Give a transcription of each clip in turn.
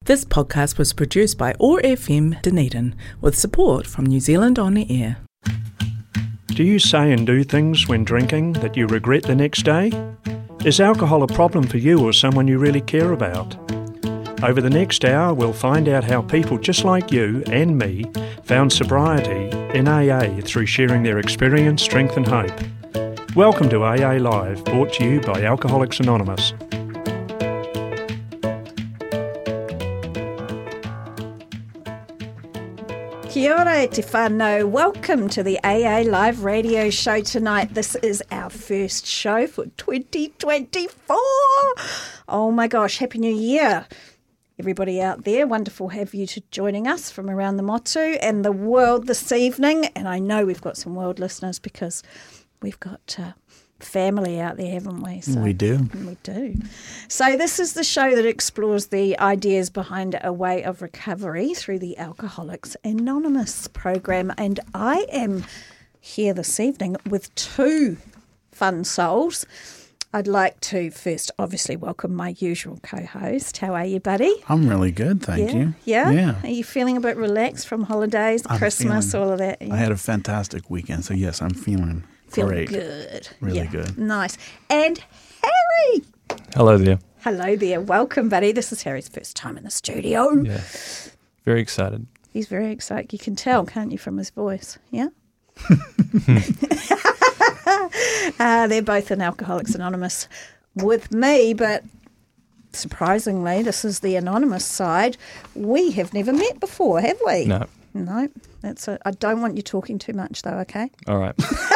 This podcast was produced by OAR FM Dunedin with support from New Zealand On the Air. Do you say and do things when drinking that you regret the next day? Is alcohol a problem for you or someone you really care about? Over the next hour, we'll find out how people just like you and me found sobriety in AA through sharing their experience, strength and hope. Welcome to AA Live, brought to you by Alcoholics Anonymous. Kia ora te whānau. Welcome to the AA Live radio show tonight. This is our first show for 2024. Oh my gosh, Happy New Year. Everybody out there, wonderful have you joining us from around the motu and the world this evening. And I know we've got some world listeners because we've got family out there, haven't we? So, we do. We do. So this is the show that explores the ideas behind a way of recovery through the Alcoholics Anonymous program. And I am here this evening with two fun souls. I'd like to first obviously welcome my usual co-host. How are you, buddy? I'm really good, thank you. Yeah? Are you feeling a bit relaxed from holidays, Christmas, all of that? Yeah. I had a fantastic weekend, so yes, I'm feeling great. Good. Really good. Nice. And Harry. Hello there. Hello there. Welcome, buddy. This is Harry's first time in the studio. Yeah. Very excited. He's very excited. You can tell, can't you, from his voice? Yeah? They're both in Alcoholics Anonymous with me, but surprisingly, this is the anonymous side. We have never met before, have we? No. No, that's it. I don't want you talking too much, though, okay? All right.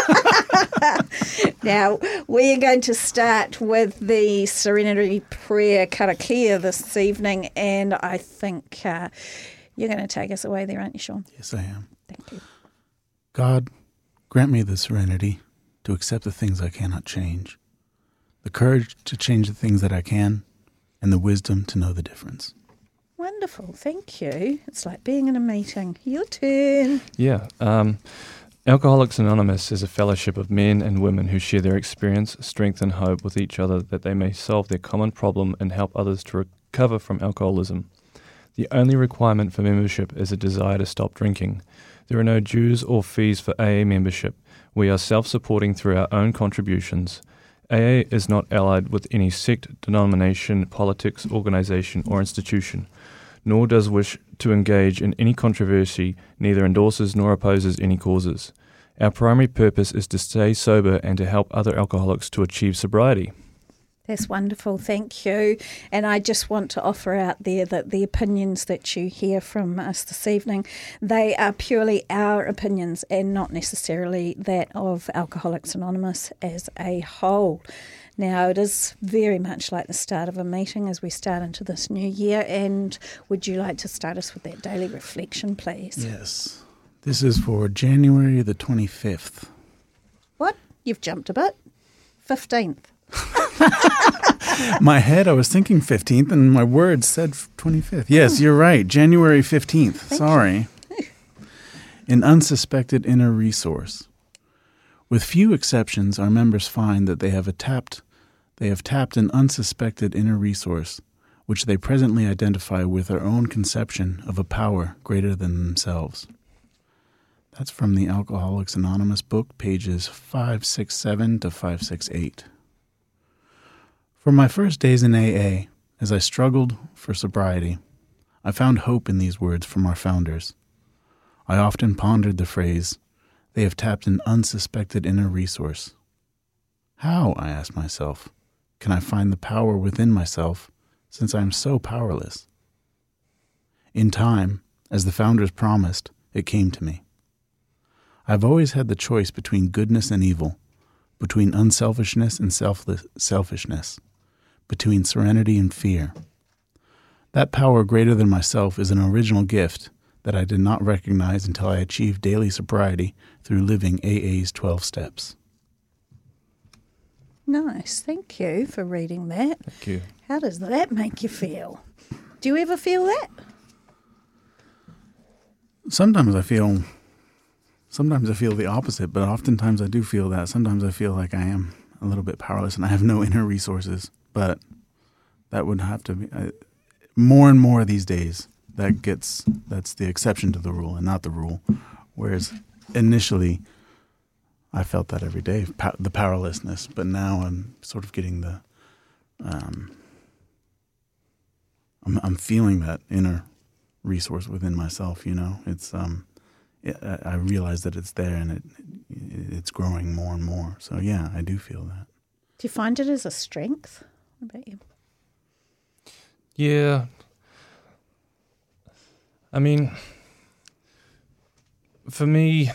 Now, we are going to start with the Serenity Prayer Karakia this evening, and I think you're going to take us away there, aren't you, Sean? Yes, I am. Thank you. God, grant me the serenity to accept the things I cannot change, the courage to change the things that I can, and the wisdom to know the difference. Wonderful, thank you. It's like being in a meeting. Your turn. Yeah. Alcoholics Anonymous is a fellowship of men and women who share their experience, strength and hope with each other that they may solve their common problem and help others to recover from alcoholism. The only requirement for membership is a desire to stop drinking. There are no dues or fees for AA membership. We are self-supporting through our own contributions. AA is not allied with any sect, denomination, politics, organisation or institution, nor does wish to engage in any controversy, neither endorses nor opposes any causes. Our primary purpose is to stay sober and to help other alcoholics to achieve sobriety. That's wonderful, thank you. And I just want to offer out there that the opinions that you hear from us this evening, they are purely our opinions and not necessarily that of Alcoholics Anonymous as a whole. Now, it is very much like the start of a meeting as we start into this new year. And would you like to start us with that daily reflection, please? Yes. This is for January the 25th. What? You've jumped a bit. 15th. My head, I was thinking 15th, and my words said 25th. Yes, you're right. January 15th. Sorry. An unsuspected inner resource. With few exceptions, our members find that they have tapped an unsuspected inner resource, which they presently identify with their own conception of a power greater than themselves. That's from the Alcoholics Anonymous book, pages 567 to 568. From my first days in AA, as I struggled for sobriety, I found hope in these words from our founders. I often pondered the phrase, "They have tapped an unsuspected inner resource." How, I asked myself, can I find the power within myself since I am so powerless? In time, as the founders promised, it came to me. I've always had the choice between goodness and evil, between unselfishness and selfishness, between serenity and fear. That power greater than myself is an original gift that I did not recognize until I achieved daily sobriety through living AA's 12 steps. Nice, thank you for reading that. Thank you. How does that make you feel? Do you ever feel that? Sometimes I feel the opposite, but oftentimes I do feel that. Sometimes I feel like I am a little bit powerless and I have no inner resources, but that would have to be, more and more these days, that's the exception to the rule and not the rule. Whereas initially, I felt that every day, the powerlessness. But now I'm sort of getting the, I'm feeling that inner resource within myself. It's I realize that it's there and it's growing more and more. So yeah, I do feel that. Do you find it as a strength? What about you? Yeah. I mean, for me,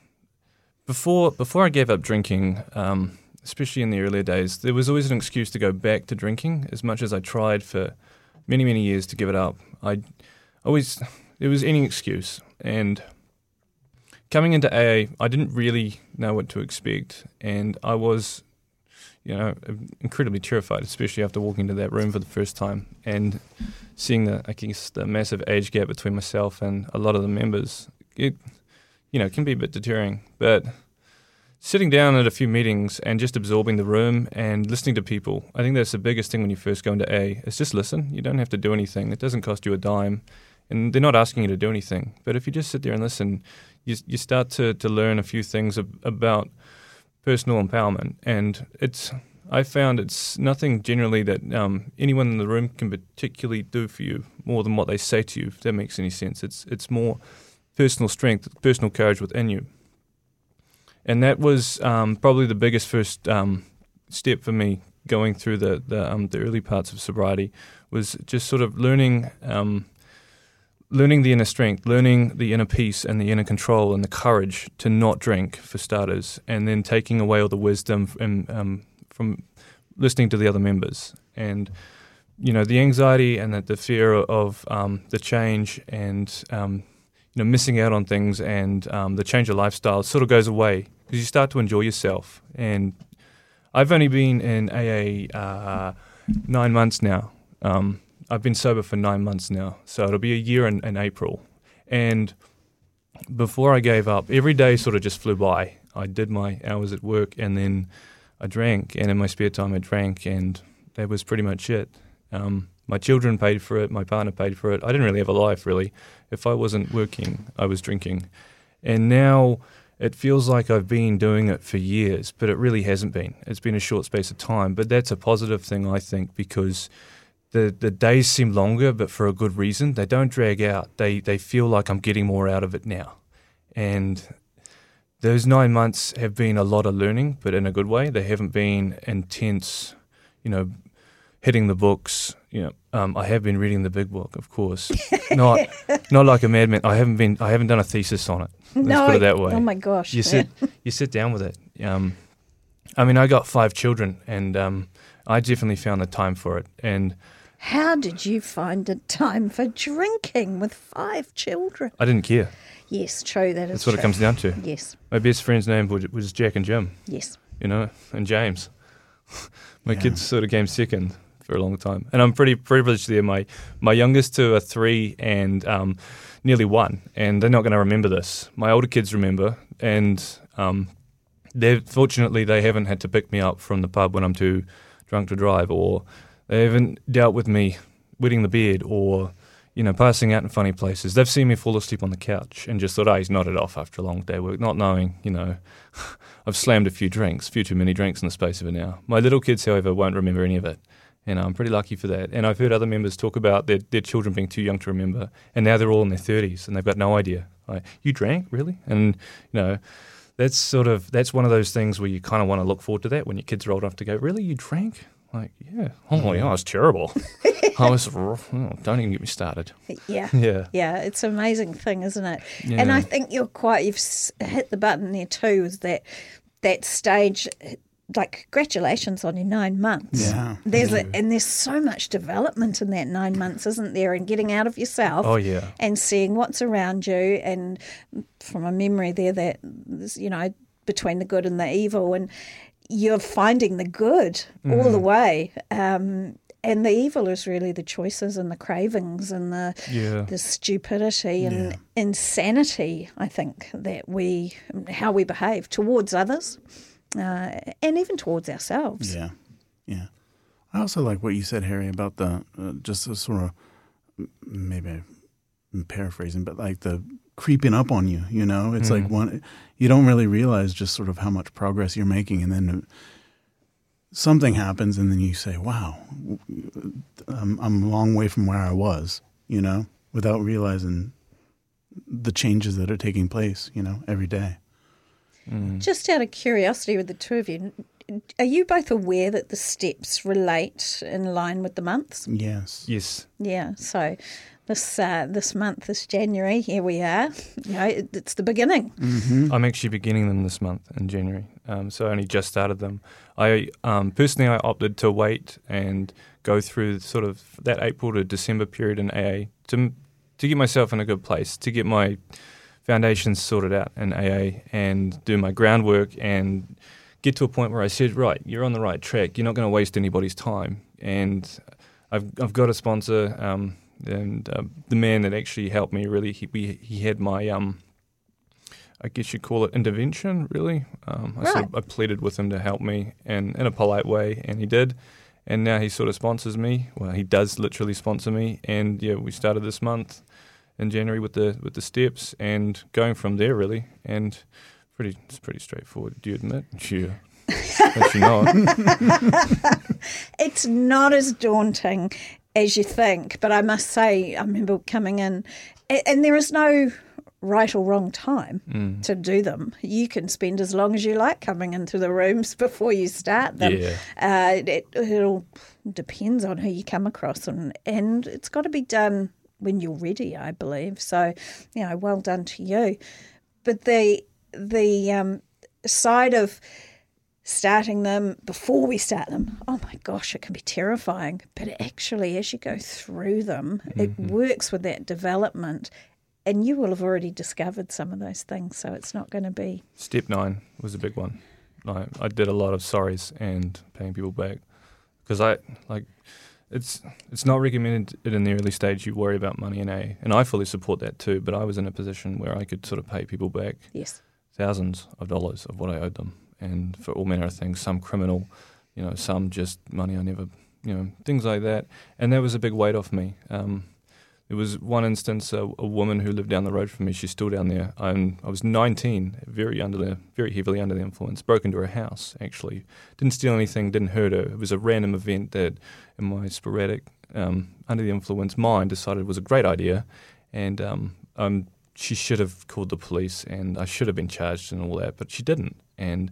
before I gave up drinking, especially in the earlier days, there was always an excuse to go back to drinking. As much as I tried for many, many years to give it up, there was any excuse. And coming into AA, I didn't really know what to expect, and I was, incredibly terrified, especially after walking into that room for the first time and seeing the massive age gap between myself and a lot of the members. It, can be a bit deterring, but sitting down at a few meetings and just absorbing the room and listening to people, I think that's the biggest thing when you first go into AA, is just listen. You don't have to do anything. It doesn't cost you a dime, and they're not asking you to do anything. But if you just sit there and listen, you start to learn a few things about personal empowerment, and I found it's nothing generally that anyone in the room can particularly do for you more than what they say to you, if that makes any sense. It's more personal strength, personal courage within you. And that was probably the biggest first step for me going through the early parts of sobriety, was just sort of learning the inner strength, learning the inner peace and the inner control and the courage to not drink, for starters, and then taking away all the wisdom from listening to the other members. And, the anxiety and the fear of the change and, missing out on things and the change of lifestyle sort of goes away because you start to enjoy yourself. And I've only been in AA 9 months now. I've been sober for 9 months now, so it'll be a year in April. And before I gave up, every day sort of just flew by. I did my hours at work, and then I drank, and in my spare time I drank, and that was pretty much it. My children paid for it, my partner paid for it. I didn't really have a life, really. If I wasn't working, I was drinking. And now it feels like I've been doing it for years, but it really hasn't been. It's been a short space of time, but that's a positive thing, I think, because the days seem longer, but for a good reason. They don't drag out. They feel like I'm getting more out of it now. And those 9 months have been a lot of learning, but in a good way. They haven't been intense, hitting the books. I have been reading the big book, of course. Not like a madman. I haven't done a thesis on it. Let's put it that way. Oh my gosh. You sit down with it. I got 5 children, and I definitely found the time for it. And how did you find the time for drinking with 5 children? I didn't care. Yes, true. That's what it comes down to. Yes. My best friend's name was Jack and Jim. Yes. And James. My kids sort of came second for a long time. And I'm pretty privileged there. My youngest two are 3 and nearly 1, and they're not going to remember this. My older kids remember, and fortunately they haven't had to pick me up from the pub when I'm too drunk to drive, or they haven't dealt with me wetting the bed or, passing out in funny places. They've seen me fall asleep on the couch and just thought, he's nodded off after a long day of work, not knowing, I've slammed a few too many drinks in the space of an hour. My little kids, however, won't remember any of it. And I'm pretty lucky for that. And I've heard other members talk about their children being too young to remember, and now they're all in their 30s and they've got no idea. Like, you drank, really? And, that's one of those things where you kind of want to look forward to that when your kids are old enough to go, really, you drank? Like, yeah. Oh, yeah, I was terrible. Don't even get me started. Yeah. Yeah. Yeah, it's an amazing thing, isn't it? Yeah. And I think you've hit the button there too, is that stage. Like, congratulations on your 9 months. Yeah. There's so much development in that 9 months, isn't there? And getting out of yourself. Oh, yeah. And seeing what's around you. And from a memory there that, between the good and the evil. And you're finding the good all the way. And the evil is really the choices and the cravings and the stupidity and insanity, I think, how we behave towards others. And even towards ourselves. Yeah, yeah. I also like what you said, Harry, about the just a sort of maybe I'm paraphrasing, but like the creeping up on you, you know, it's like you don't really realize just sort of how much progress you're making. And then something happens and then you say, wow, I'm a long way from where I was, you know, without realizing the changes that are taking place, you know, every day. Just out of curiosity with the two of you, are you both aware that the steps relate in line with the months? Yes. Yes. Yeah, so this month, this January, here we are. You know, it's the beginning. I'm actually beginning them this month in January, so I only just started them. I personally opted to wait and go through sort of that April to December period in AA to get myself in a good place, to get my foundations sorted out in AA and do my groundwork and get to a point where I said, right, you're on the right track. You're not going to waste anybody's time. And I've got a sponsor, and the man that actually helped me really, he had my, I guess you'd call it intervention, really. I pleaded with him to help me and in a polite way, and he did. And now he sort of sponsors me. Well, he does literally sponsor me. And yeah, we started this month in January with the steps and going from there, really. And it's pretty straightforward. Do you admit? Sure. Actually not. It's not as daunting as you think, but I must say, I remember coming in, and there is no right or wrong time to do them. You can spend as long as you like coming into the rooms before you start them. Yeah. It all depends on who you come across, and it's got to be done when you're ready, I believe. So, you know, well done to you. But the side of starting them before we start them, oh my gosh, it can be terrifying. But actually, as you go through them, it works with that development, and you will have already discovered some of those things, so it's not going to be... Step 9 was a big one. I did a lot of sorries and paying people back because it's not recommended in the early stage you worry about money in AA, and I fully support that too, but I was in a position where I could sort of pay people back thousands of dollars of what I owed them, and for all manner of things, some criminal, you know, some just money I never, you know, things like that, and that was a big weight off me. There was one instance, a woman who lived down the road from me, she's still down there. I was 19, very heavily under the influence, broke into her house, actually. Didn't steal anything, didn't hurt her. It was a random event that in my sporadic, under the influence mind decided was a great idea. And she should have called the police and I should have been charged and all that, but she didn't. And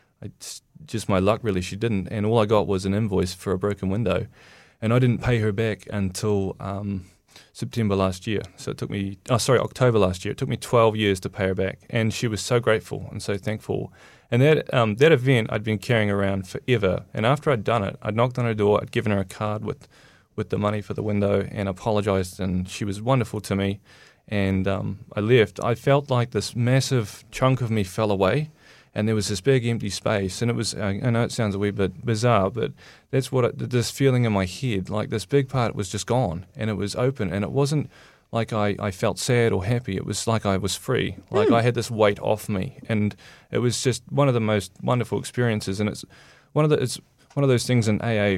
just my luck, really, she didn't. And all I got was an invoice for a broken window. And I didn't pay her back until... September last year. So it took me, October last year. It took me 12 years to pay her back. And she was so grateful and so thankful. And that event I'd been carrying around forever. And after I'd done it, I'd knocked on her door, I'd given her a card with the money for the window and apologized. And she was wonderful to me. And I left. I felt like this massive chunk of me fell away. And there was this big empty space, and it was, I know it sounds a wee bit bizarre, but that's this feeling in my head, like this big part was just gone, and it was open, and it wasn't like I felt sad or happy, it was like I was free, like I had this weight off me, and it was just one of the most wonderful experiences, and it's one of those things in AA,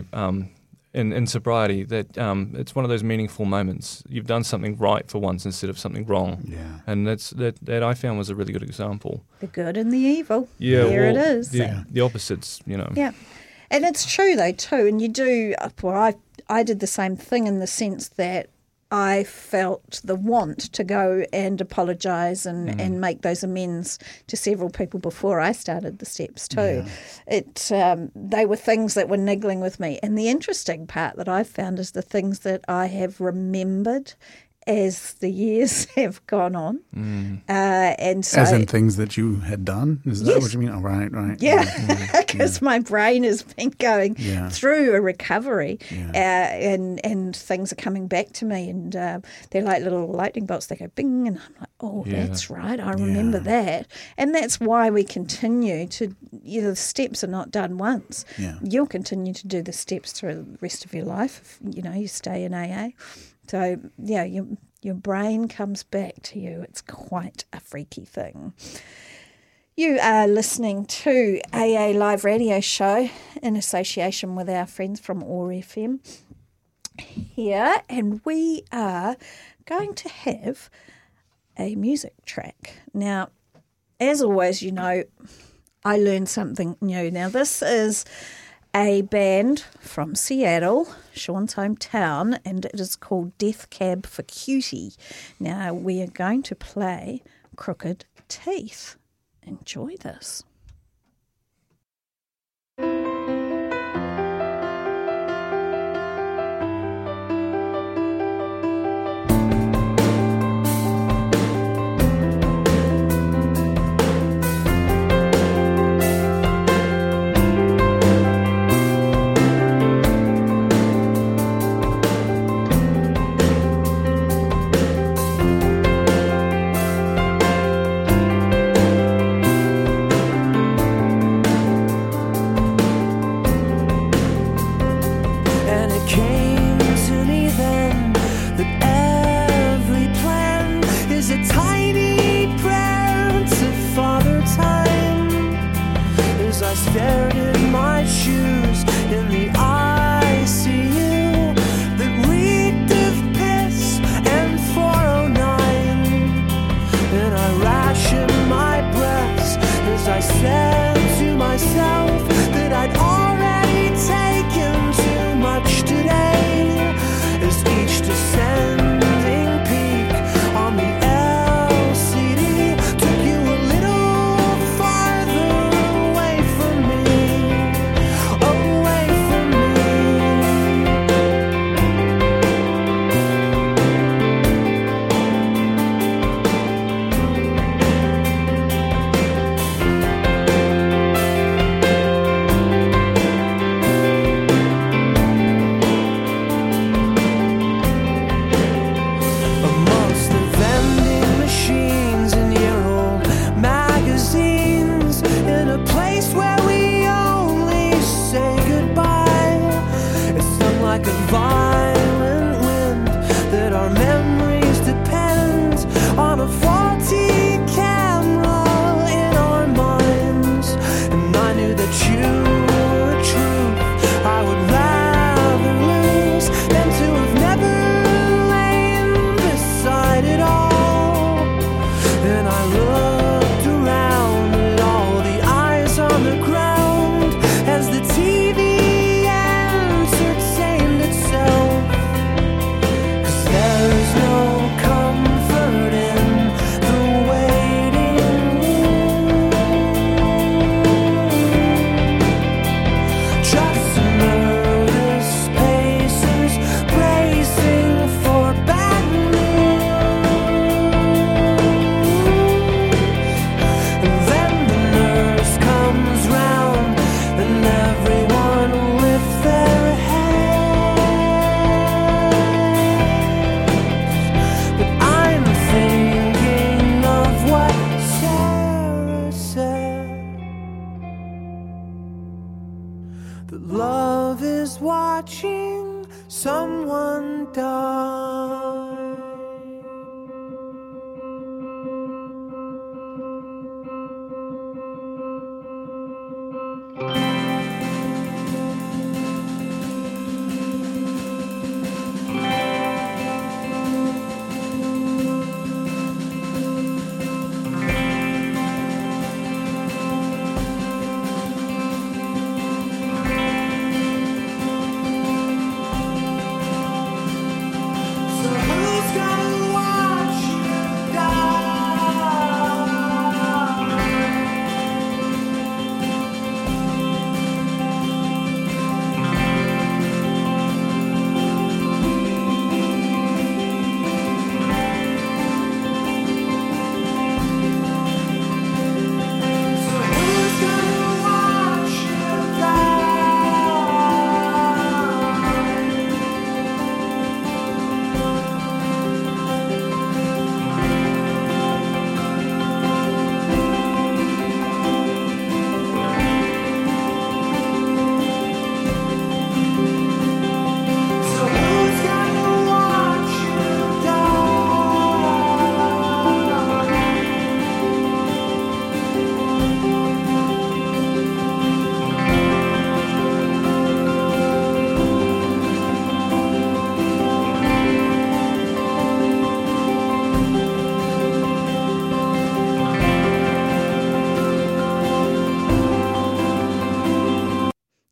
in sobriety, that it's one of those meaningful moments. You've done something right for once instead of something wrong. Yeah. And that I found was a really good example. The good and the evil. Yeah, it is. The opposites, you know. Yeah. And it's true, though, too. And you do, well, I did the same thing in the sense that I felt the want to go and apologise and make those amends to several people before I started the steps too. Yeah. They were things that were niggling with me. And the interesting part that I found is the things that I have remembered as the years have gone on. And so, as in things that you had done? Is that what you mean? Oh, right. Yeah, because my brain has been going through a recovery and things are coming back to me and they're like little lightning bolts. They go bing and I'm like, oh, that's right, I remember that. And that's why we continue to, the steps are not done once. Yeah. You'll continue to do the steps through the rest of your life if, you stay in AA. So, your brain comes back to you. It's quite a freaky thing. You are listening to AA Live Radio Show in association with our friends from OAR FM. here, and we are going to have a music track. Now, as always, you know, I learned something new. Now, this is a band from Seattle, Sean's hometown, and it is called Death Cab for Cutie. Now, we are going to play Crooked Teeth. Enjoy this. There's no comfort in the way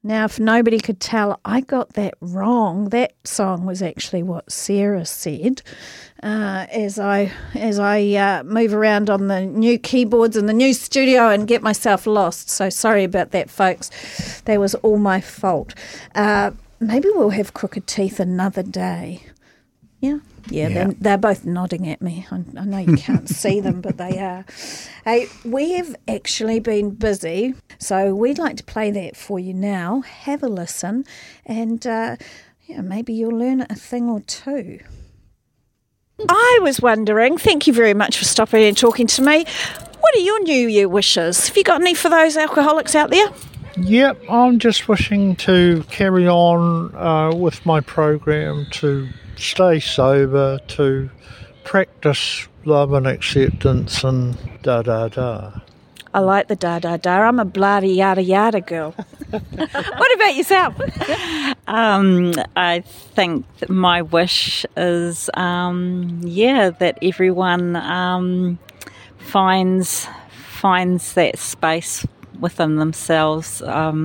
Now, if nobody could tell, I got that wrong. That song was actually what Sarah said. As I move around on the new keyboards in the new studio and get myself lost. So sorry about that, folks. That was all my fault. Maybe we'll have Crooked Teeth another day. Yeah. They're both nodding at me. I know you can't see them, but they are. Hey, we have actually been busy, so we'd like to play that for you now. Have a listen, and maybe you'll learn a thing or two. I was wondering, thank you very much for stopping and talking to me. What are your New Year wishes? Have you got any for those alcoholics out there? Yep, I'm just wishing to carry on with my program, to stay sober, to practice love and acceptance and da-da-da. I like the da-da-da. I'm a bloody yada-yada girl. What about yourself? I think that my wish is, that everyone finds that space within themselves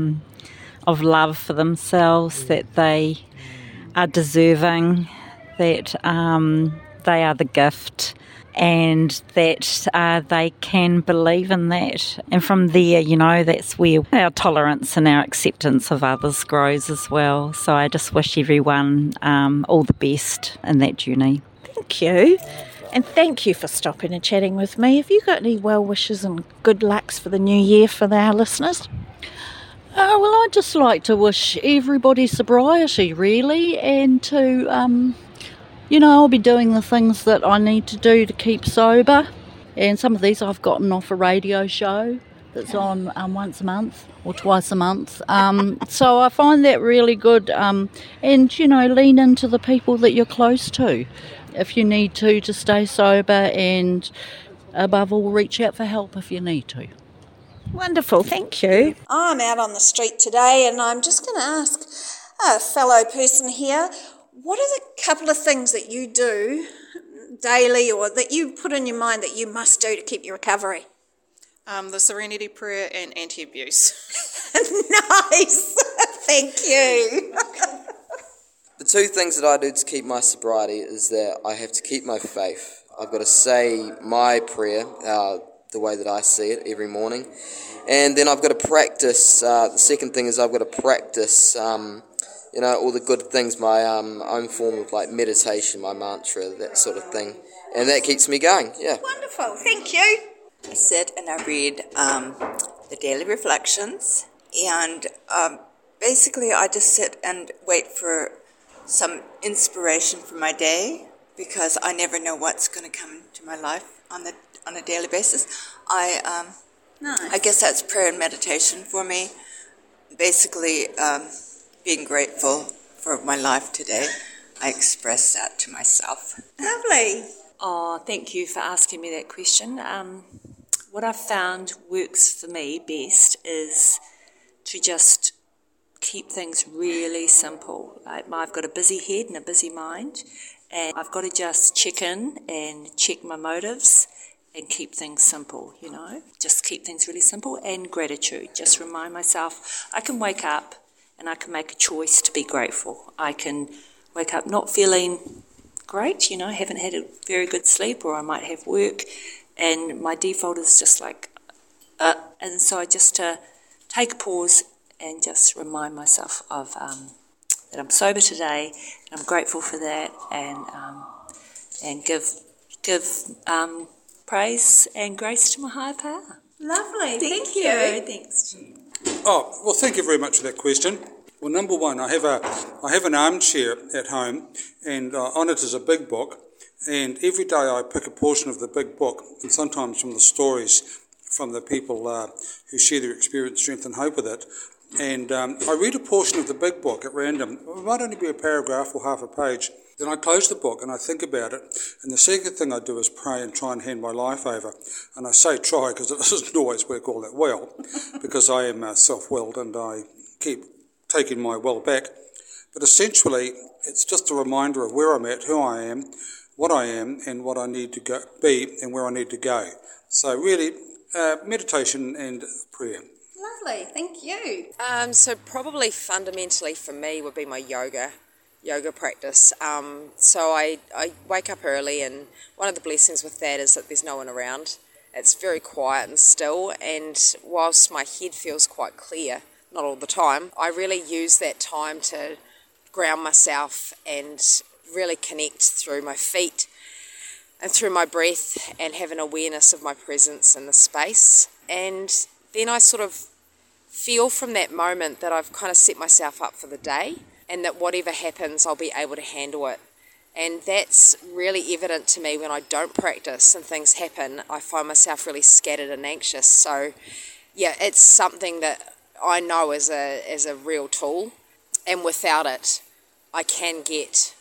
of love for themselves, that they are deserving, that they are the gift, and that they can believe in that. And from there, that's where our tolerance and our acceptance of others grows as well. So I just wish everyone all the best in that journey. Thank you. And thank you for stopping and chatting with me. Have you got any well wishes and good lucks for the new year for our listeners? Well, I'd just like to wish everybody sobriety, really, and to, I'll be doing the things that I need to do to keep sober. And some of these I've gotten off a radio show that's on once a month or twice a month. So I find that really good. And, lean into the people that you're close to if you need to stay sober, and above all, reach out for help if you need to. Wonderful, thank you. I'm out on the street today and I'm just going to ask a fellow person here, what are the couple of things that you do daily or that you put in your mind that you must do to keep your recovery? The Serenity Prayer and anti-abuse. Nice, thank you. The two things that I do to keep my sobriety is that I have to keep my faith. I've got to say my prayer the way that I see it every morning. And then I've got to practice, the second thing is I've got to practice, all the good things, my own form of like meditation, my mantra, that sort of thing. And that keeps me going, yeah. Wonderful, thank you. I sit and I read the daily reflections, and basically I just sit and wait for some inspiration for my day, because I never know what's going to come to my life on a daily basis. I guess that's prayer and meditation for me. Basically, being grateful for my life today, I express that to myself. Lovely. Oh, thank you for asking me that question. What I've found works for me best is to just keep things really simple. I've got a busy head and a busy mind, and I've got to just check in and check my motives and keep things simple, just keep things really simple. And gratitude, just remind myself I can wake up and I can make a choice to be grateful. I can wake up not feeling great, haven't had a very good sleep, or I might have work, and my default is just like, and so I just take a pause and just remind myself of that I'm sober today, and I'm grateful for that, and give praise and grace to my higher power. Lovely, thank you. Thanks. Oh, well, thank you very much for that question. Well, number one, I have an armchair at home, and on it is a big book, and every day I pick a portion of the big book, and sometimes from the stories from the people who share their experience, strength and hope with it, and I read a portion of the big book at random. It might only be a paragraph or half a page. Then I close the book and I think about it, and the second thing I do is pray and try and hand my life over. And I say try because it doesn't always work all that well, because I am self-willed and I keep taking my will back. But essentially, it's just a reminder of where I'm at, who I am, what I am, and what I need to be and where I need to go. So really, meditation and prayer. Lovely, thank you. So probably fundamentally for me would be my yoga practice. So I wake up early, and one of the blessings with that is that there's no one around. It's very quiet and still, and whilst my head feels quite clear, not all the time, I really use that time to ground myself and really connect through my feet and through my breath and have an awareness of my presence in the space. And then I sort of feel from that moment that I've kind of set myself up for the day, and that whatever happens, I'll be able to handle it. And that's really evident to me when I don't practice and things happen. I find myself really scattered and anxious. So, yeah, it's something that I know is a real tool. And without it, I can get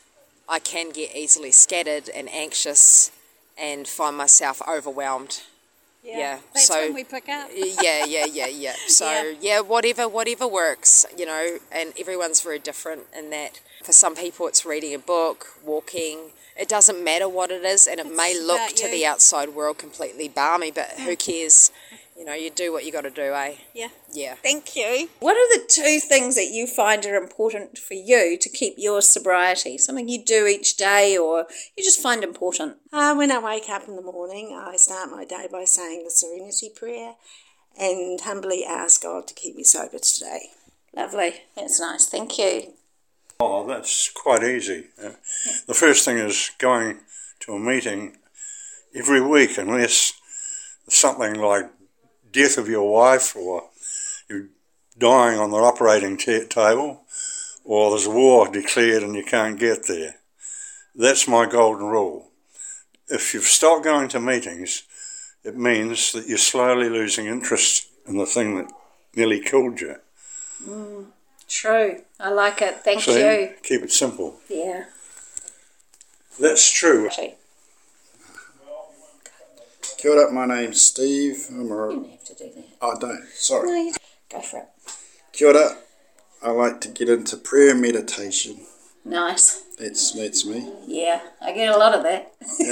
easily scattered and anxious and find myself overwhelmed. Yeah, that's when we pick up. Yeah. So whatever works, and everyone's very different in that. For some people, it's reading a book, walking. It doesn't matter what it is, and it may look to the outside world completely balmy, but who cares? You do what you got to do, eh? Yeah. Thank you. What are the 2 things that you find are important for you to keep your sobriety? Something you do each day or you just find important? When I wake up in the morning, I start my day by saying the Serenity Prayer and humbly ask God to keep me sober today. Lovely. That's nice. Thank you. Oh, that's quite easy. The first thing is going to a meeting every week, unless something like death of your wife, or you're dying on the operating table, or there's a war declared and you can't get there. That's my golden rule. If you've stopped going to meetings, it means that you're slowly losing interest in the thing that nearly killed you. True. I like it. Thank So you. keep it simple. Yeah. That's true. Kia ora, my name's Steve. You don't have to do that. I don't, sorry. No, you go for it. Kia ora. I like to get into prayer meditation. Nice. That's me. Yeah, I get a lot of that.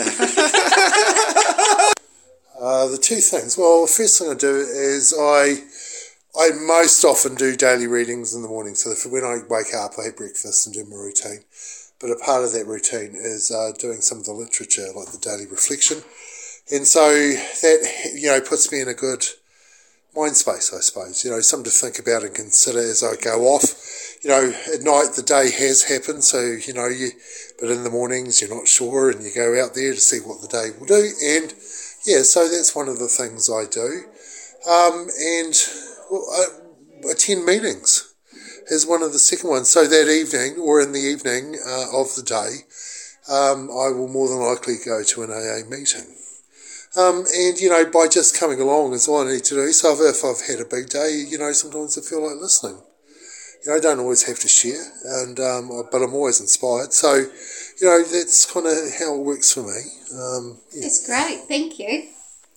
The 2 things. Well, the first thing I do is I most often do daily readings in the morning. So when I wake up, I have breakfast and do my routine. But a part of that routine is doing some of the literature, like the daily reflection. And so that, puts me in a good mind space, I suppose. Something to think about and consider as I go off. At night the day has happened, so, but in the mornings you're not sure and you go out there to see what the day will do. And, so that's one of the things I do. And I attend meetings is one of the second ones. So that evening, or in the evening of the day, I will more than likely go to an AA meeting. And, by just coming along is all I need to do. So if I've had a big day, sometimes I feel like listening. I don't always have to share, but I'm always inspired. So, that's kind of how it works for me. That's great. Thank you.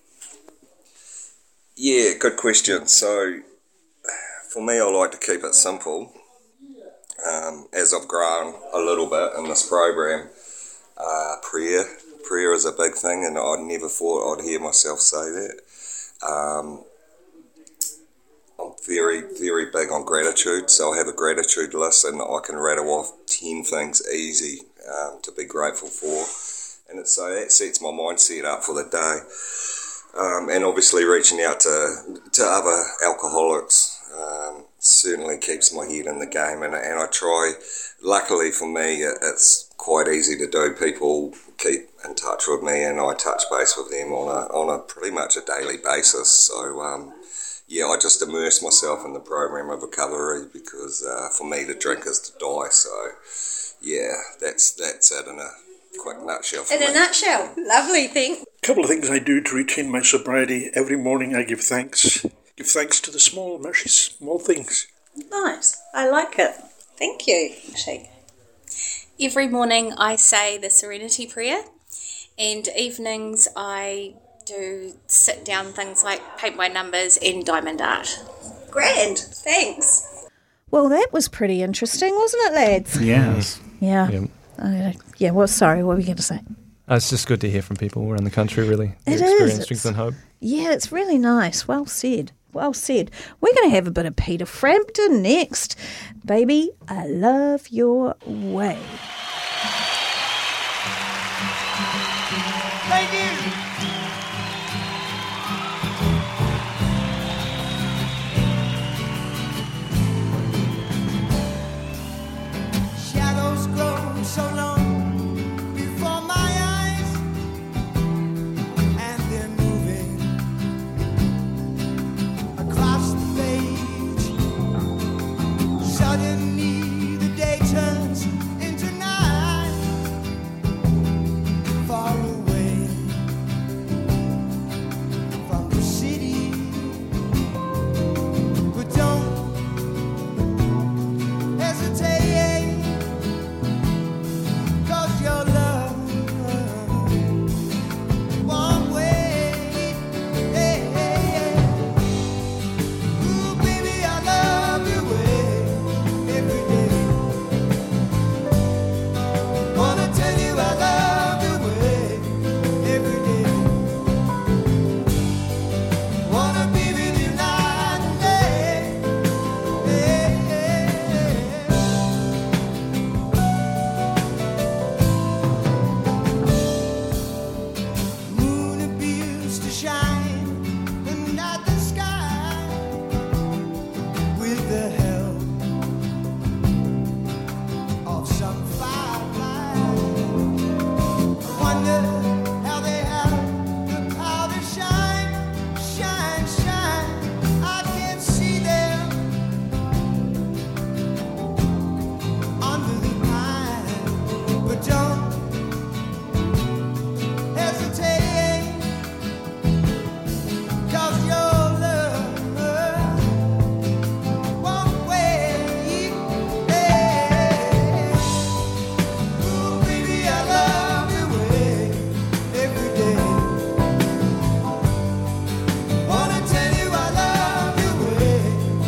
Yeah, good question. So, for me, I like to keep it simple. As I've grown a little bit in this program, prayer is a big thing, and I never thought I'd hear myself say that. I'm very, very big on gratitude, so I have a gratitude list, and I can rattle off 10 things easy to be grateful for, and so that sets my mindset up for the day. And obviously reaching out to other alcoholics certainly keeps my head in the game, and I try. Luckily for me, it's quite easy to do. People keep in touch with me, and I touch base with them on a pretty much a daily basis. So I just immerse myself in the program of recovery, because for me to drink is to die. So that's it in a quick nutshell. In a nutshell, lovely thing. A couple of things I do to retain my sobriety. Every morning I give thanks. Give thanks to the small things. Nice. I like it. Thank you. Shake. Every morning I say the Serenity Prayer, and evenings I do sit down things like paint by numbers and diamond art. Grand. Thanks. Well, that was pretty interesting, wasn't it, lads? Yes. Yeah. Well, sorry, what were you going to say? It's just good to hear from people around the country, really. It experience is. strength and hope. Yeah, it's really nice. Well said. Well said. We're going to have a bit of Peter Frampton next. Baby, I love your way. Thank you. Shadows grow so long before my eyes, and they're moving across the page. Suddenly the day turns into night, far away from the city. But don't hesitate, 'cause your love won't wait. Hey, hey, hey. Ooh, baby, I love your way every day. Wanna tell you I love your way every day. Wanna be with you night and day. Hey, hey, hey. Moon appears to shine at the sky with the help of some firefly. I wonder how they have the power to shine, shine, shine. I can't see them under the pine, but don't hesitate, 'cause your love won't wait. Hey. Ooh, baby, I love your way every day. Wanna tell you I love your way.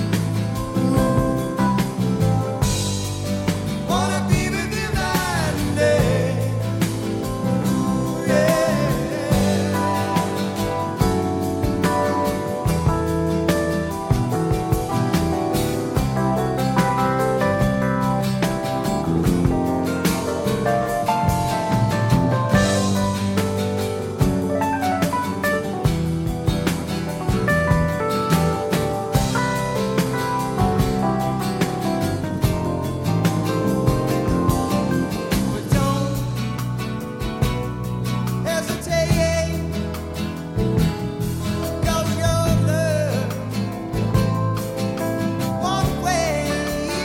Wanna be with you night and day. Ooh, yeah. But don't hesitate, 'cause your love won't wait.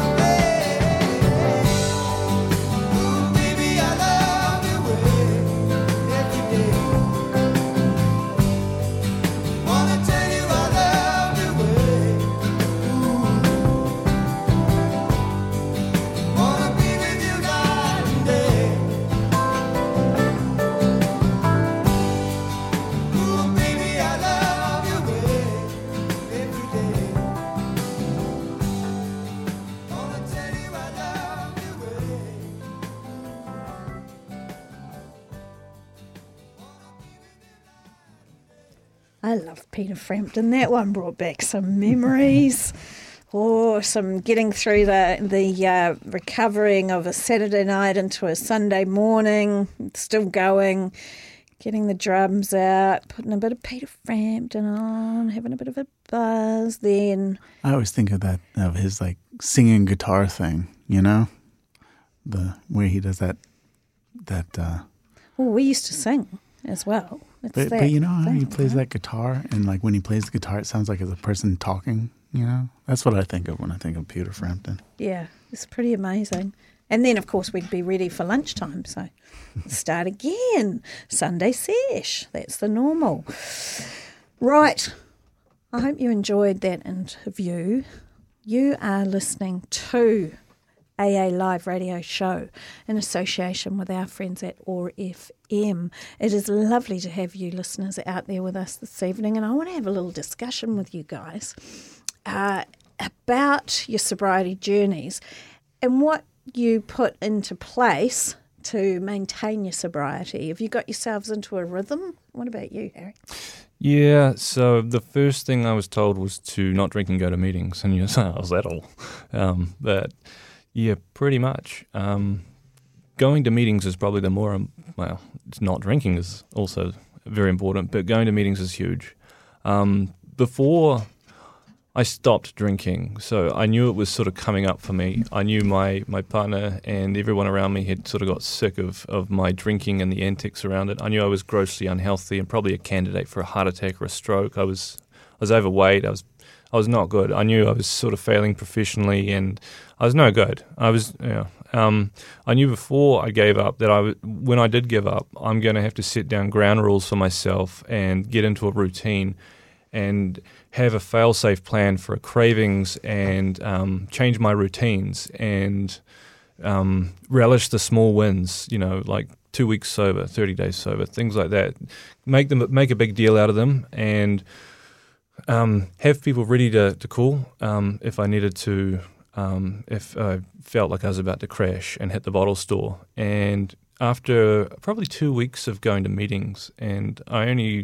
Hey. Ooh, baby, I love your way every day. Wanna tell you I love your way. Wanna be with you night and day. Ooh, baby, I love your way every day. Wanna tell you I love your way. I love Peter Frampton. That one brought back some memories. Or some getting through the recovering of a Saturday night into a Sunday morning, still going, getting the drums out, putting a bit of Peter Frampton on, having a bit of a buzz then. I always think of that, of his like singing guitar thing, you know? The way he does that. Well, we used to sing as well. It's But you know how he thing, plays right? that guitar, and like when he plays the guitar, it sounds like it's a person talking. You know, that's what I think of when I think of Peter Frampton. Yeah, it's pretty amazing. And then, of course, we'd be ready for lunchtime. So start again. Sunday sesh. That's the normal. Right. I hope you enjoyed that interview. You are listening to AA Live Radio Show in association with our friends at OAR FM. It is lovely to have you listeners out there with us this evening, and I want to have a little discussion with you guys about your sobriety journeys and what you put into place to maintain your sobriety? Have you got yourselves into a rhythm? What about you, Harry? Yeah, so the first thing I was told was to not drink and go to meetings, and you're saying, was that all? But yeah, pretty much. Going to meetings is probably the more, not drinking is also very important, but going to meetings is huge. Before I stopped drinking, so I knew it was sort of coming up for me. I knew my partner and everyone around me had sort of got sick of my drinking and the antics around it. I knew I was grossly unhealthy and probably a candidate for a heart attack or a stroke. I was overweight. I was not good. I knew I was sort of failing professionally, and I was no good. I knew before I gave up that when I did give up, I'm going to have to set down ground rules for myself and get into a routine and have a fail-safe plan for cravings and change my routines and relish the small wins, like 2 weeks sober, 30 days sober, things like that. Make a big deal out of them and have people ready to call if I needed to, if I felt like I was about to crash and hit the bottle store. And after probably 2 weeks of going to meetings, and I only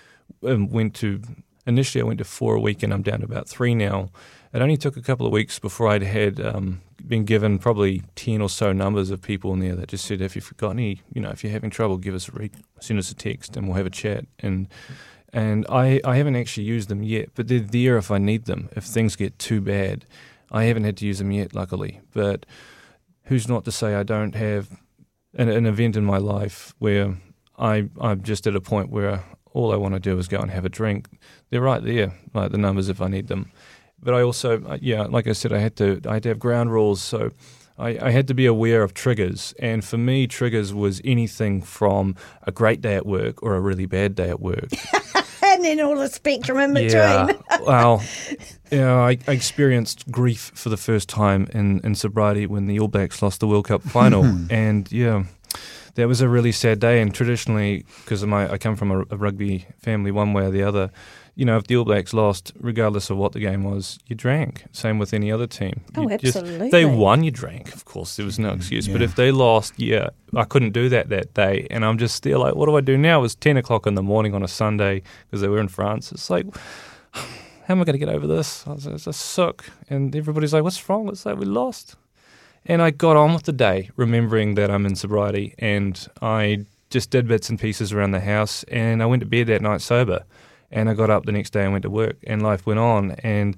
initially I went to 4 a week, and I'm down to about 3 now. It only took a couple of weeks before I'd had been given probably 10 or so numbers of people in there that just said, if you've got any, if you're having trouble, give us send us a text and we'll have a chat. And I haven't actually used them yet, but they're there if I need them, if things get too bad. I haven't had to use them yet, luckily. But who's not to say I don't have an event in my life where I'm just at a point where all I want to do is go and have a drink. They're right there, like the numbers if I need them. But I also, like I said, I had to have ground rules. So I had to be aware of triggers. And for me, triggers was anything from a great day at work or a really bad day at work. And then all the spectrum in between. Yeah, well, I experienced grief for the first time in sobriety when the All Blacks lost the World Cup final. And that was a really sad day. And traditionally, because I come from a rugby family one way or the other, if the All Blacks lost, regardless of what the game was, you drank. Same with any other team. Absolutely. If they won, you drank. Of course, there was no excuse. But if they lost, I couldn't do that day. And I'm just still like, what do I do now? It was 10 o'clock in the morning on a Sunday because they were in France. It's like, how am I going to get over this? I was just sick. And everybody's like, what's wrong? It's like, we lost. And I got on with the day, remembering that I'm in sobriety. And I just did bits and pieces around the house. And I went to bed that night sober. And I got up the next day and went to work, and life went on. And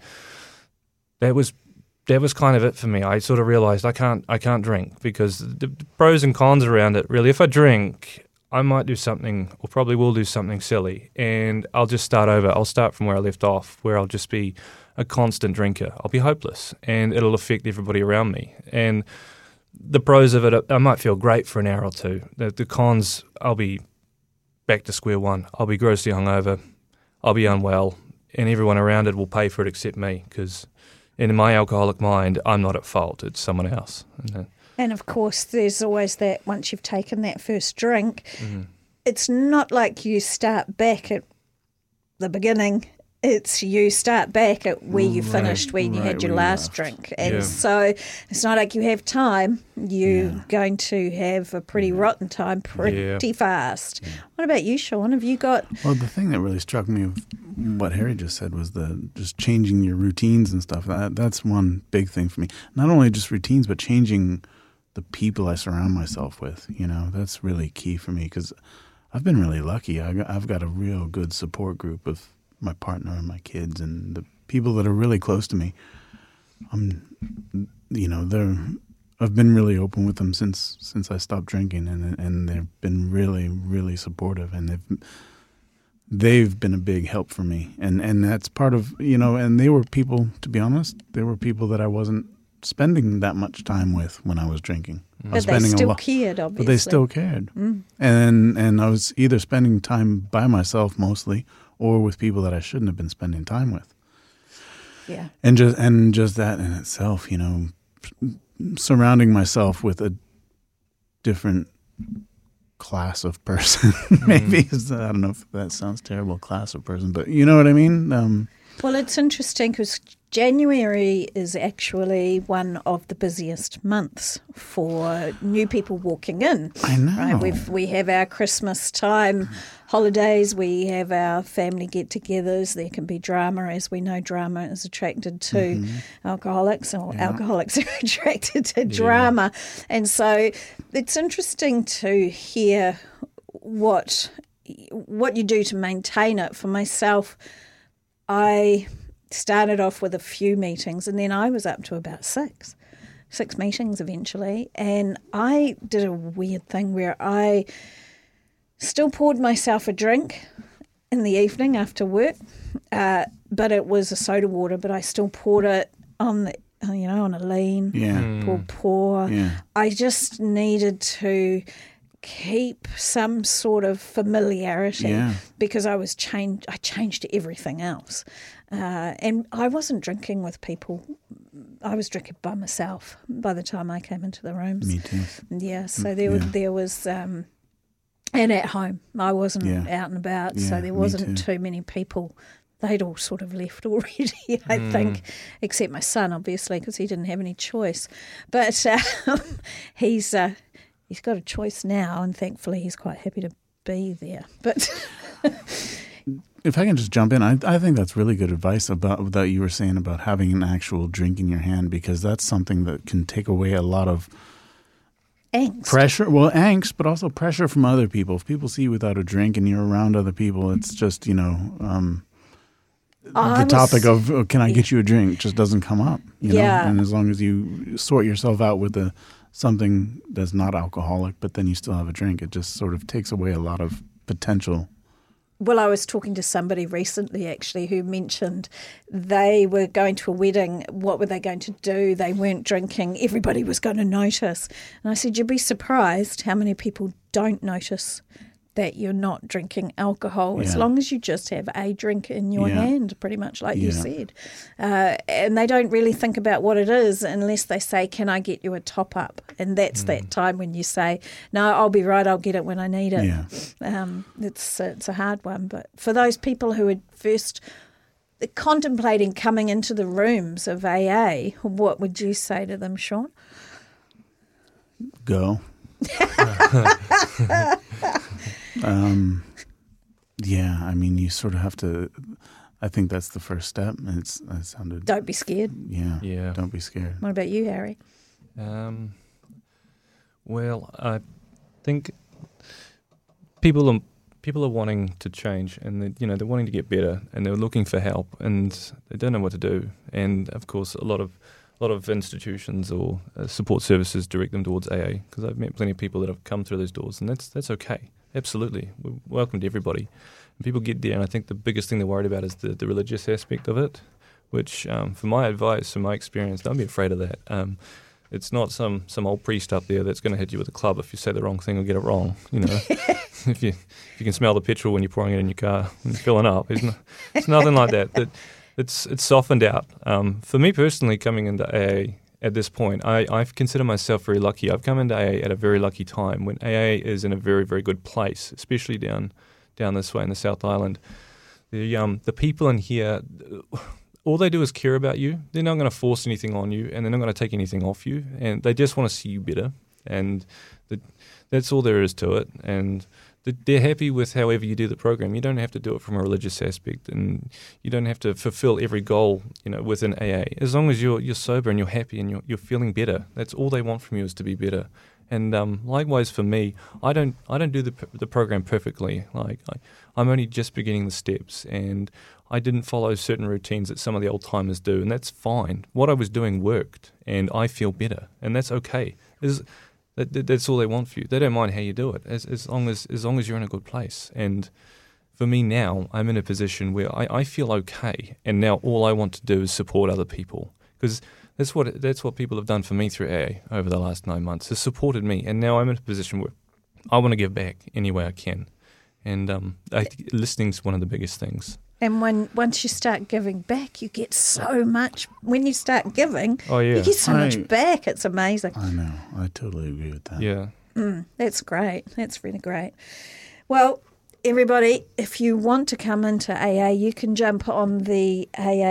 that was kind of it for me. I sort of realised I can't drink because the pros and cons around it. Really, if I drink, I might do something, or probably will do something silly, and I'll just start over. I'll start from where I left off, where I'll just be a constant drinker. I'll be hopeless, and it'll affect everybody around me. And the pros of it, I might feel great for an hour or two. The cons, I'll be back to square one. I'll be grossly hungover. I'll be unwell, and everyone around it will pay for it except me, because in my alcoholic mind, I'm not at fault. It's someone else. And of course, there's always that once you've taken that first drink, it's not like you start back at the beginning. It's you start back at where you finished when you had your last drink. And so it's not like you have time. You're going to have a pretty rotten time pretty fast. What about you, Sean? Have you got... Well, the thing that really struck me of what Harry just said was just changing your routines and stuff. That's one big thing for me. Not only just routines, but changing the people I surround myself with. That's really key for me because I've been really lucky. I've got a real good support group of my partner and my kids and the people that are really close to me. I've been really open with them since I stopped drinking, and they've been really, really supportive, and they've been a big help for me, and that's part of and they were people, to be honest, they were people that I wasn't spending that much time with when I was drinking. But they still cared, obviously. But they still cared, and I was either spending time by myself mostly, or with people that I shouldn't have been spending time with. Yeah. And just that in itself, surrounding myself with a different class of person, maybe. I don't know if that sounds terrible, class of person, but you know what I mean? Well, it's interesting because January is actually one of the busiest months for new people walking in. I know. Right? We have our Christmas time holidays, we have our family get-togethers. There can be drama. As we know, drama is attracted to alcoholics, or alcoholics are attracted to drama. And so it's interesting to hear what you do to maintain it. For myself, I started off with a few meetings, and then I was up to about six meetings eventually. And I did a weird thing where I still poured myself a drink in the evening after work, but it was a soda water, but I still poured it on on a lean, pour. Yeah. I just needed to keep some sort of familiarity because I changed everything else. And I wasn't drinking with people. I was drinking by myself by the time I came into the rooms. Me too. Yeah, so there was and at home. I wasn't out and about, so there wasn't too many people. They'd all sort of left already, I think, except my son, obviously, because he didn't have any choice. But he's got a choice now, and thankfully he's quite happy to be there. But if I can just jump in, I think that's really good advice about that you were saying about having an actual drink in your hand, because that's something that can take away a lot of angst. Pressure, well, angst, but also pressure from other people. If people see you without a drink and you're around other people, it's just, the topic of can I get you a drink just doesn't come up. You know? And as long as you sort yourself out with something that's not alcoholic, but then you still have a drink, it just sort of takes away a lot of potential. Well, I was talking to somebody recently, actually, who mentioned they were going to a wedding. What were they going to do? They weren't drinking. Everybody was going to notice. And I said, you'd be surprised how many people don't notice that you're not drinking alcohol, as long as you just have a drink in your hand, pretty much like you said. And they don't really think about what it is unless they say, can I get you a top-up? And that's that time when you say, no, I'll be right, I'll get it when I need it. It's a hard one. But for those people who are first contemplating coming into the rooms of AA, what would you say to them, Sean? Go. I mean, you sort of have to. I think that's the first step. It sounded. Don't be scared. Yeah. Don't be scared. What about you, Harry? Well, I think people are wanting to change, and they're wanting to get better, and they're looking for help, and they don't know what to do. And of course, a lot of institutions or support services direct them towards AA, because I've met plenty of people that have come through those doors, and that's okay. Absolutely. We're welcome to everybody. And people get there, and I think the biggest thing they're worried about is the religious aspect of it, which, for my advice, from my experience, don't be afraid of that. It's not some old priest up there that's going to hit you with a club if you say the wrong thing or get it wrong. If you can smell the petrol when you're pouring it in your car and you're filling up, it's nothing like that. It's softened out. For me personally, coming into AA at this point, I consider myself very lucky. I've come into AA at a very lucky time when AA is in a very, very good place, especially down this way in the South Island. The people in here, all they do is care about you. They're not going to force anything on you, and they're not going to take anything off you, and they just want to see you better. And that's all there is to it. And they're happy with however you do the program. You don't have to do it from a religious aspect, and you don't have to fulfill every goal, within AA. As long as you're sober and you're happy and you're feeling better, that's all they want from you is to be better. And likewise for me, I don't do the program perfectly. Like I'm only just beginning the steps, and I didn't follow certain routines that some of the old timers do, and that's fine. What I was doing worked, and I feel better, and that's okay. That's all they want for you. They don't mind how you do it, as long as you're in a good place. And for me now, I'm in a position where I feel okay, and now all I want to do is support other people, because that's what people have done for me through AA over the last 9 months. Has supported me, and now I'm in a position where I want to give back any way I can. And I think listening's one of the biggest things. And once you start giving back, you get so much. When you start giving, you get so much back. It's amazing. I know. I totally agree with that. Yeah. That's great. That's really great. Well, everybody, if you want to come into AA, you can jump on the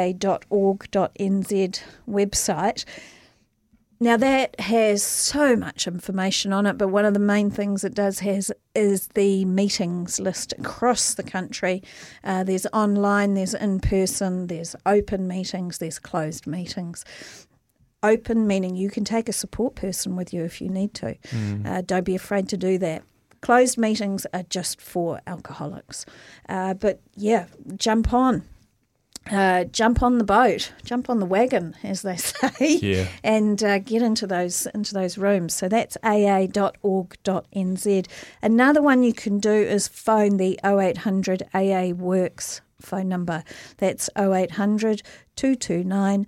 aa.org.nz website. Now, that has so much information on it, but one of the main things it does has is the meetings list across the country. There's online, there's in-person, there's open meetings, there's closed meetings. Open meaning you can take a support person with you if you need to. Don't be afraid to do that. Closed meetings are just for alcoholics. But yeah, jump on. Jump on the boat, jump on the wagon, as they say, and get into those rooms. So that's aa.org.nz. Another one you can do is phone the 0800 AA Works phone number. That's 0800 229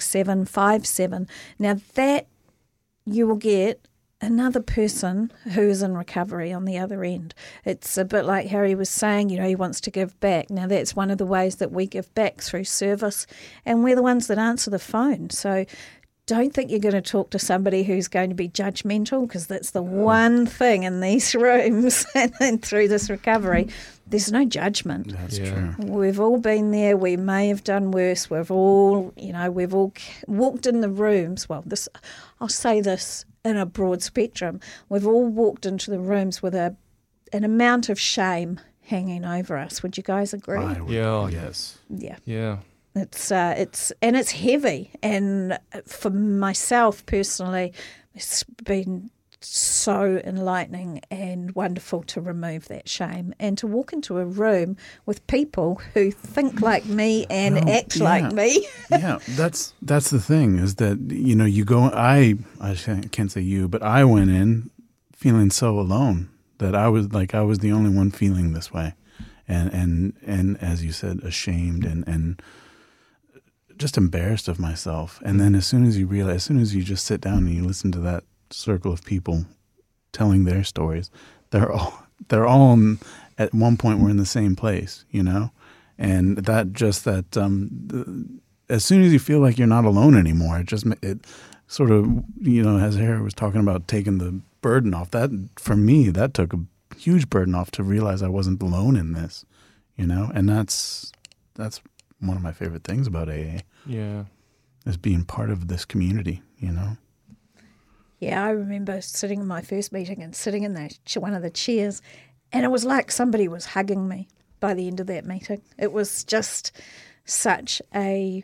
6757. Now that you will get another person who is in recovery on the other end. It's a bit like Harry was saying, he wants to give back. Now, that's one of the ways that we give back through service, and we're the ones that answer the phone. So don't think you're going to talk to somebody who's going to be judgmental, because that's the one thing in these rooms and through this recovery. There's no judgment. That's true. We've all been there. We may have done worse. We've all walked in the rooms. Well, I'll say this in a broad spectrum. We've all walked into the rooms with an amount of shame hanging over us. Would you guys agree? Yes. Yeah. It's heavy, and for myself personally, it's been so enlightening and wonderful to remove that shame and to walk into a room with people who think like me and act like me. Yeah, that's the thing, is that you go. I can't say you, but I went in feeling so alone that I was the only one feeling this way, and as you said, ashamed and just embarrassed of myself. And then as soon as you just sit down and you listen to that circle of people telling their stories, they're all at one point were in the same place, and as soon as you feel like you're not alone anymore, it sort of, as Harry was talking about taking the burden off, that for me, that took a huge burden off to realize I wasn't alone in this, and that's one of my favorite things about AA. Yeah. Is being part of this community, Yeah, I remember sitting in my first meeting and sitting in one of the chairs, and it was like somebody was hugging me by the end of that meeting. It was just such a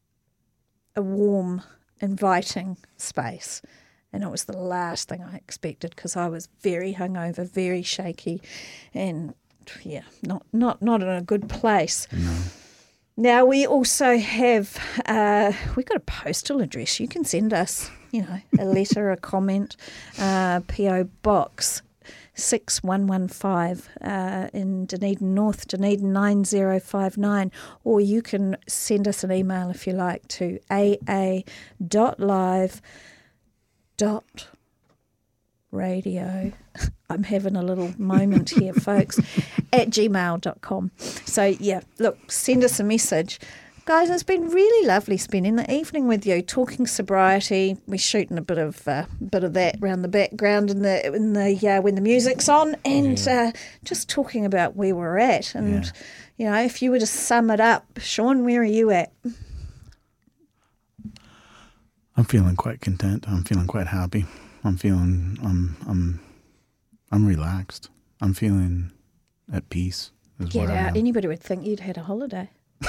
warm, inviting space, and it was the last thing I expected, because I was very hungover, very shaky, and not in a good place. No. Now, we also have, we've got a postal address. You can send us, a letter, a comment, P.O. Box 6115 in Dunedin North, Dunedin 9059, or you can send us an email if you like to aa.live.radio. I'm having a little moment here, folks, at gmail.com. So, yeah, look, send us a message. Guys, it's been really lovely spending the evening with you, talking sobriety. We're shooting a bit of that around the background in the when the music's on, and just talking about where we're at. And, if you were to sum it up, Sean, where are you at? I'm feeling quite content. I'm feeling quite happy. I'm relaxed. I'm feeling at peace. Get out. Anybody would think you'd had a holiday.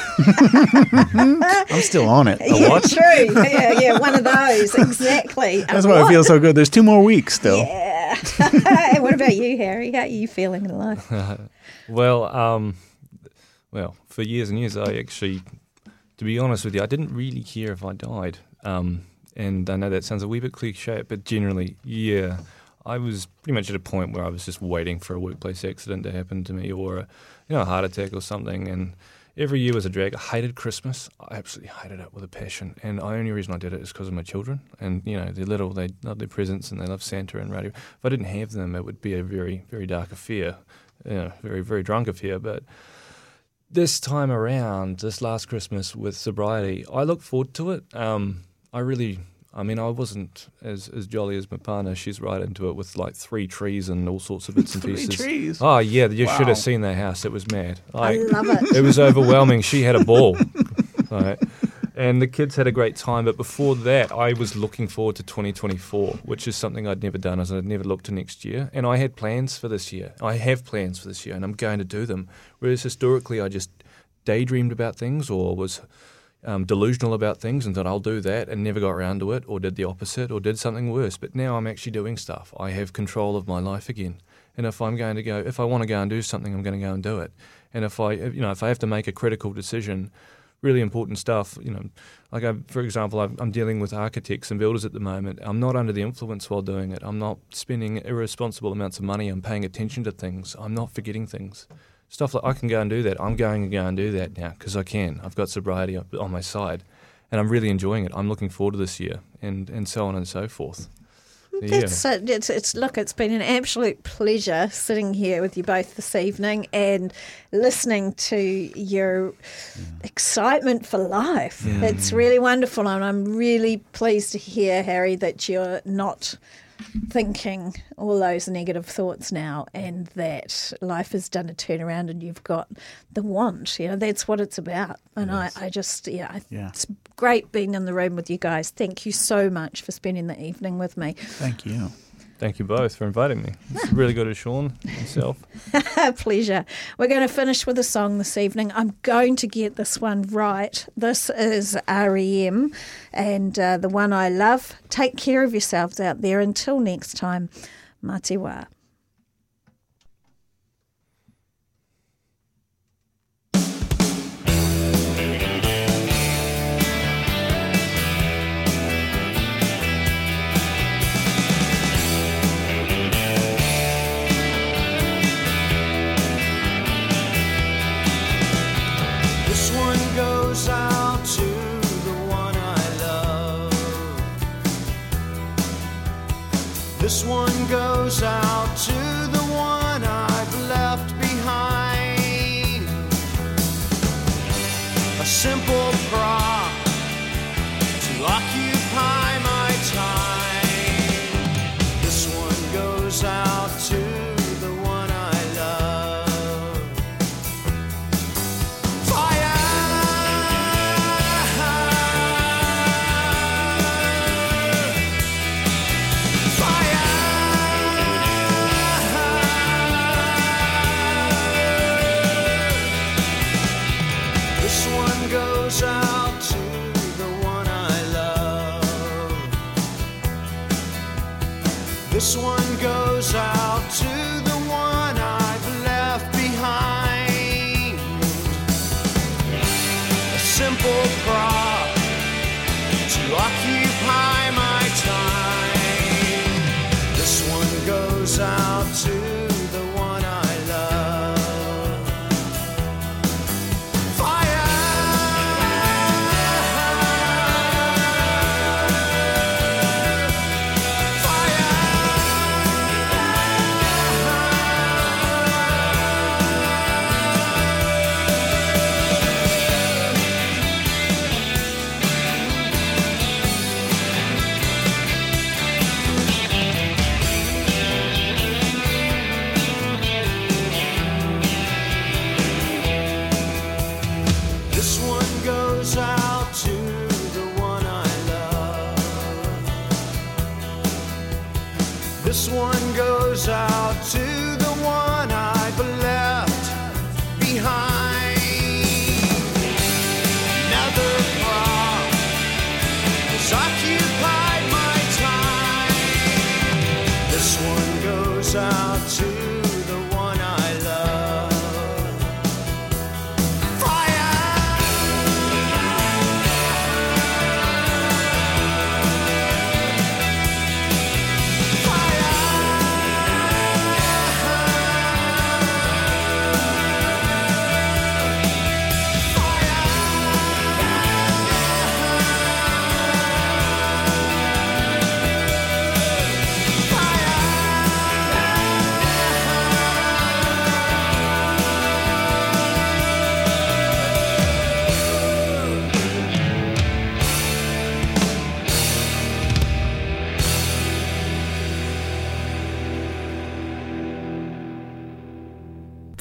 I'm still on it. True. Yeah, one of those. Exactly. That's why I feel so good. There's 2 more weeks still. Yeah. What about you, Harry? How are you feeling in life? Well, for years and years, I actually, to be honest with you, I didn't really care if I died. And I know that sounds a wee bit cliche, but generally, I was pretty much at a point where I was just waiting for a workplace accident to happen to me, or a heart attack or something. And every year was a drag. I hated Christmas. I absolutely hated it with a passion. And the only reason I did it is because of my children. And, they're little. They love their presents and they love Santa and radio. If I didn't have them, it would be a very, very dark affair, very, very drunk affair. But this time around, this last Christmas with sobriety, I look forward to it. I I mean, I wasn't as jolly as my partner. She's right into it with like 3 trees and all sorts of bits and pieces. 3 trees? Oh, yeah, you Wow. should have seen their house. It was mad. I love it. It was overwhelming. She had a ball. Right. And the kids had a great time. But before that, I was looking forward to 2024, which is something I'd never done, as I'd never looked to next year. And I had plans for this year. I have plans for this year, and I'm going to do them. Whereas historically, I just daydreamed about things or was delusional about things and thought I'll do that and never got around to it, or did the opposite, or did something worse. But now I'm actually doing stuff. I have control of my life again. And if I want to go and do something, I'm going to go and do it. And if I have to make a critical decision, really important stuff, for example, I'm dealing with architects and builders at the moment. I'm not under the influence while doing it. I'm not spending irresponsible amounts of money. I'm paying attention to things. I'm not forgetting things. Stuff like I can go and do that. I'm going to go and do that now because I can. I've got sobriety on my side, and I'm really enjoying it. I'm looking forward to this year, and so on and so forth. It's been an absolute pleasure sitting here with you both this evening and listening to your excitement for life. Mm. It's really wonderful, and I'm really pleased to hear, Harry, that you're not thinking all those negative thoughts now, and that life has done a turnaround and you've got the want. That's what it's about. And it's great being in the room with you guys. Thank you so much for spending the evening with me. Thank you. Thank you both for inviting me. It's really good of Sean himself. Pleasure. We're going to finish with a song this evening. I'm going to get this one right. This is R.E.M. and the one I love. Take care of yourselves out there. Until next time, mā te wā. Goes out to the one I love. This one goes out to the one I've left behind. A simple prop to occupy my time. This one goes out to the one I love. Goes out to the one I love. This one goes out to the one I've left behind. A simple prop to occupy my time. This one goes out to the one I love. This one goes out to the one I've left behind. Another prop has occupied my time. This one goes out to the one I love. Fire!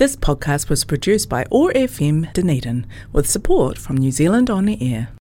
This podcast was produced by OAR FM Dunedin with support from New Zealand On the Air.